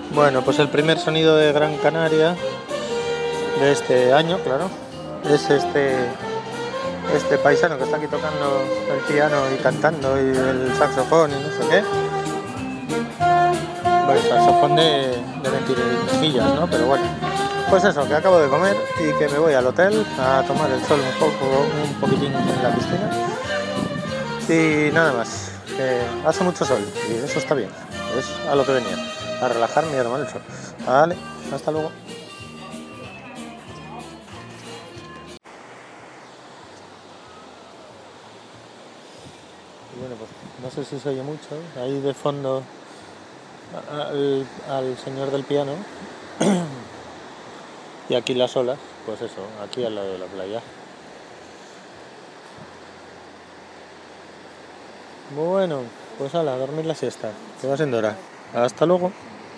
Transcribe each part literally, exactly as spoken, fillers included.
Bueno, pues el primer sonido de Gran Canaria de este año, claro, es este este paisano que está aquí tocando el piano y cantando y el saxofón y no sé qué. Bueno, saxofón de, de mentirijillas, ¿no? Pero bueno, pues eso, que acabo de comer y que me voy al hotel a tomar el sol un poco, un poquitín en la piscina. Y nada más, que hace mucho sol y eso está bien, es a lo que venía, a relajarme y a tomar el sol. Vale, hasta luego. Y bueno, pues no sé si se oye mucho, ahí de fondo al, al señor del piano y aquí las olas, pues eso, aquí al lado de la playa. Bueno, pues ala, a dormir la siesta, que va siendo hora. Hasta luego.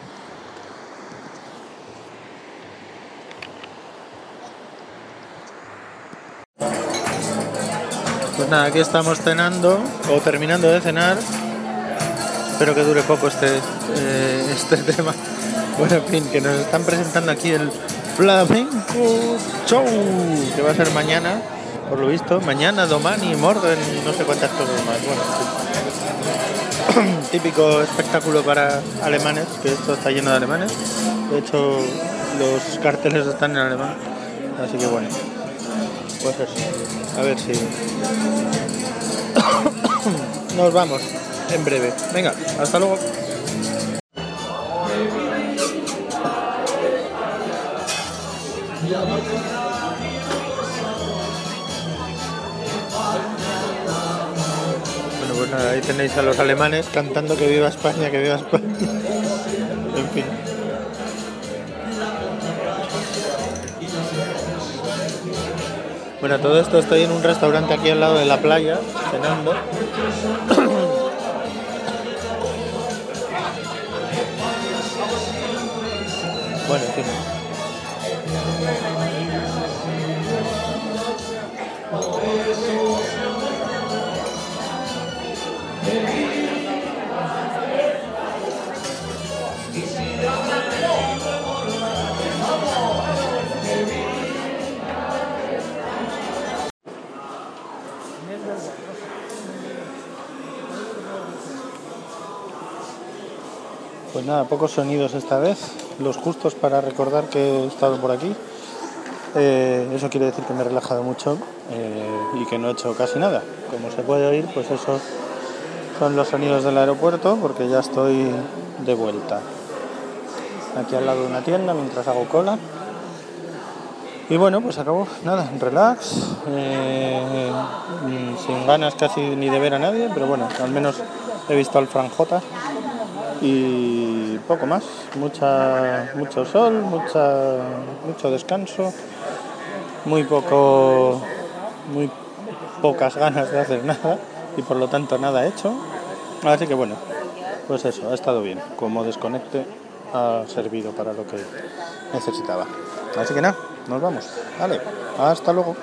Pues nada, aquí estamos cenando o terminando de cenar. Espero que dure poco este, eh, este tema. Bueno, en fin, que nos están presentando aquí el Flamenco Show, que va a ser mañana, por lo visto. Mañana, Domani, Morden y no sé cuántas cosas más. Bueno, sí. Típico espectáculo para alemanes, que esto está lleno de alemanes. De hecho, los carteles están en alemán. Así que bueno, pues eso. A ver si nos vamos en breve. Venga, hasta luego. Bueno, pues nada, ahí tenéis a los alemanes cantando que viva España, que viva España. En fin. Bueno, todo esto estoy en un restaurante aquí al lado de la playa, cenando. Bueno, en fin. Pues nada, pocos sonidos esta vez, los justos para recordar que he estado por aquí. Eh, eso quiere decir que me he relajado mucho eh, y que no he hecho casi nada. Como se puede oír, pues esos son los sonidos del aeropuerto, porque ya estoy de vuelta. Aquí al lado de una tienda mientras hago cola. Y bueno, pues acabó, nada, relax, eh, sin ganas casi ni de ver a nadie, pero bueno, al menos he visto al Fran J y poco más, mucha, mucho sol, mucha, mucho descanso, muy poco, muy pocas ganas de hacer nada y por lo tanto nada hecho. Así que bueno, pues eso, ha estado bien, como desconecte ha servido para lo que necesitaba. Así que nada, nos vamos. Vale, hasta luego.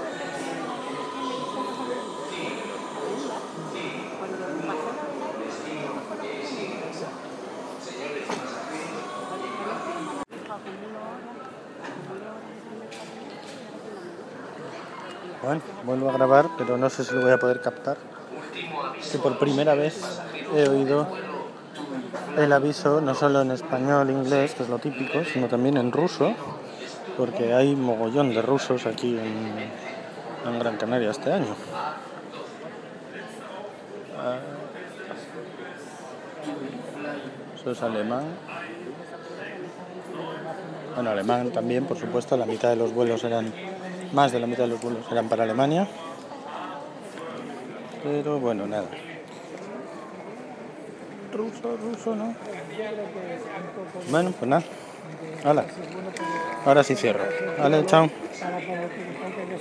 Bueno, vuelvo a grabar, pero no sé si lo voy a poder captar. Que por primera vez he oído el aviso no solo en español, inglés, que es lo típico, sino también en ruso, porque hay mogollón de rusos aquí en, en Gran Canaria este año. Eso es alemán. Bueno, alemán también, por supuesto, la mitad de los vuelos eran, más de la mitad de los vuelos eran para Alemania. Pero bueno, nada. Ruso, ruso, ¿no? Bueno, pues nada. Hala. Ahora sí cierro. Vale, chao.